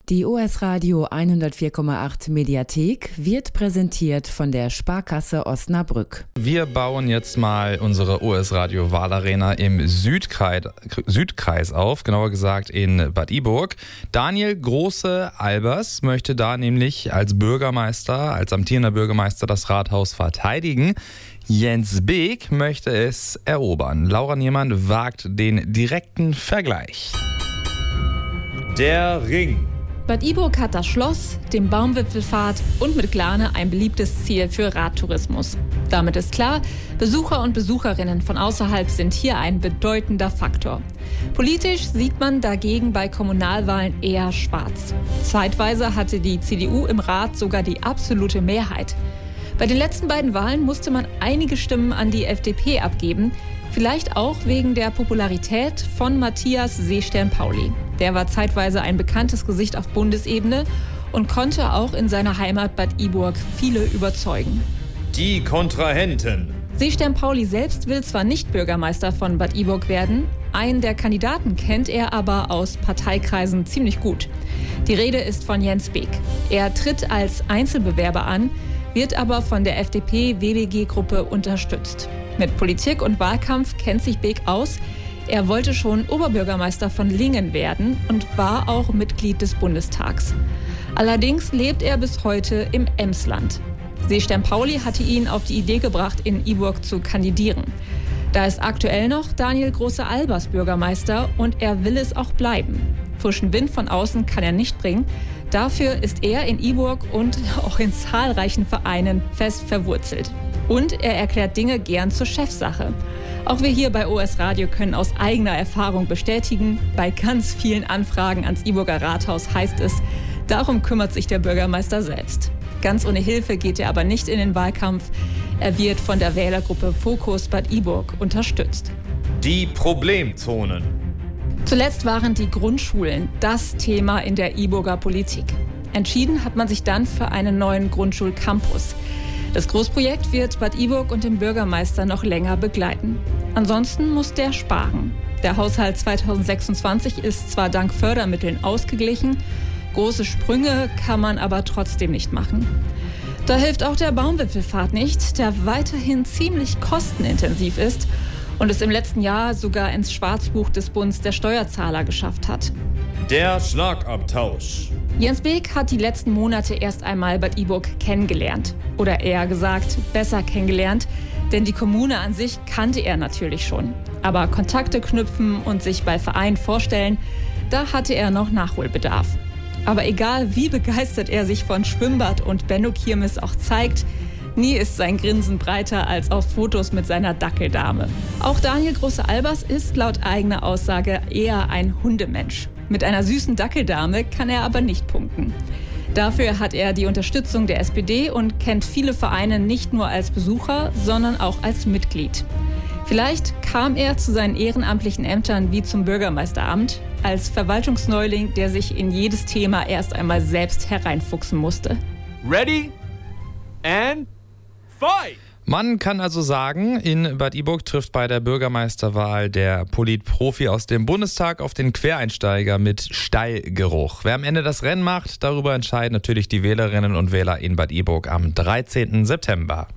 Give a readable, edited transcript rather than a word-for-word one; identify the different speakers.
Speaker 1: Die US Radio 104,8 Mediathek wird präsentiert von der Sparkasse Osnabrück.
Speaker 2: Wir bauen jetzt mal unsere US Radio Wahlarena im Südkreis auf, genauer gesagt in Bad Iburg. Daniel Große-Albers möchte da nämlich als amtierender Bürgermeister das Rathaus verteidigen. Jens Beek möchte es erobern. Laura Niemann wagt den direkten Vergleich.
Speaker 3: Der Ring.
Speaker 4: Bad Iburg hat das Schloss, den Baumwipfelpfad und mit Glane ein beliebtes Ziel für Radtourismus. Damit ist klar, Besucher und Besucherinnen von außerhalb sind hier ein bedeutender Faktor. Politisch sieht man dagegen bei Kommunalwahlen eher schwarz. Zeitweise hatte die CDU im Rat sogar die absolute Mehrheit. Bei den letzten beiden Wahlen musste man einige Stimmen an die FDP abgeben, vielleicht auch wegen der Popularität von Matthias Seestern-Pauli. Der war zeitweise ein bekanntes Gesicht auf Bundesebene und konnte auch in seiner Heimat Bad Iburg viele überzeugen.
Speaker 3: Die Kontrahenten.
Speaker 4: Seestern-Pauli selbst will zwar nicht Bürgermeister von Bad Iburg werden, einen der Kandidaten kennt er aber aus Parteikreisen ziemlich gut. Die Rede ist von Jens Beek. Er tritt als Einzelbewerber an, wird aber von der FDP-WWG-Gruppe unterstützt. Mit Politik und Wahlkampf kennt sich Beek aus. Er wollte schon Oberbürgermeister von Lingen werden und war auch Mitglied des Bundestags. Allerdings lebt er bis heute im Emsland. Seestern-Pauli hatte ihn auf die Idee gebracht, in Iburg zu kandidieren. Da ist aktuell noch Daniel Große-Albers Bürgermeister und er will es auch bleiben. Frischen Wind von außen kann er nicht bringen. Dafür ist er in Iburg und auch in zahlreichen Vereinen fest verwurzelt. Und er erklärt Dinge gern zur Chefsache. Auch wir hier bei OS Radio können aus eigener Erfahrung bestätigen, bei ganz vielen Anfragen ans Iburger Rathaus heißt es, darum kümmert sich der Bürgermeister selbst. Ganz ohne Hilfe geht er aber nicht in den Wahlkampf. Er wird von der Wählergruppe Fokus Bad Iburg unterstützt.
Speaker 3: Die Problemzonen.
Speaker 4: Zuletzt waren die Grundschulen das Thema in der Iburger Politik. Entschieden hat man sich dann für einen neuen Grundschulcampus. Das Großprojekt wird Bad Iburg und den Bürgermeister noch länger begleiten. Ansonsten muss der sparen. Der Haushalt 2026 ist zwar dank Fördermitteln ausgeglichen, große Sprünge kann man aber trotzdem nicht machen. Da hilft auch der Baumwipfelpfad nicht, der weiterhin ziemlich kostenintensiv ist und es im letzten Jahr sogar ins Schwarzbuch des Bundes der Steuerzahler geschafft hat.
Speaker 3: Der Schlagabtausch.
Speaker 4: Jens Beek hat die letzten Monate erst einmal Bad Iburg kennengelernt. Oder eher gesagt, besser kennengelernt, denn die Kommune an sich kannte er natürlich schon. Aber Kontakte knüpfen und sich bei Vereinen vorstellen, da hatte er noch Nachholbedarf. Aber egal, wie begeistert er sich von Schwimmbad und Benno-Kirmes auch zeigt, nie ist sein Grinsen breiter als auf Fotos mit seiner Dackeldame. Auch Daniel Große-Albers ist laut eigener Aussage eher ein Hundemensch. Mit einer süßen Dackeldame kann er aber nicht punkten. Dafür hat er die Unterstützung der SPD und kennt viele Vereine nicht nur als Besucher, sondern auch als Mitglied. Vielleicht kam er zu seinen ehrenamtlichen Ämtern wie zum Bürgermeisteramt als Verwaltungsneuling, der sich in jedes Thema erst einmal selbst hereinfuchsen musste.
Speaker 3: Ready and fight!
Speaker 2: Man kann also sagen, in Bad Iburg trifft bei der Bürgermeisterwahl der Politprofi aus dem Bundestag auf den Quereinsteiger mit Stallgeruch. Wer am Ende das Rennen macht, darüber entscheiden natürlich die Wählerinnen und Wähler in Bad Iburg am 13. September.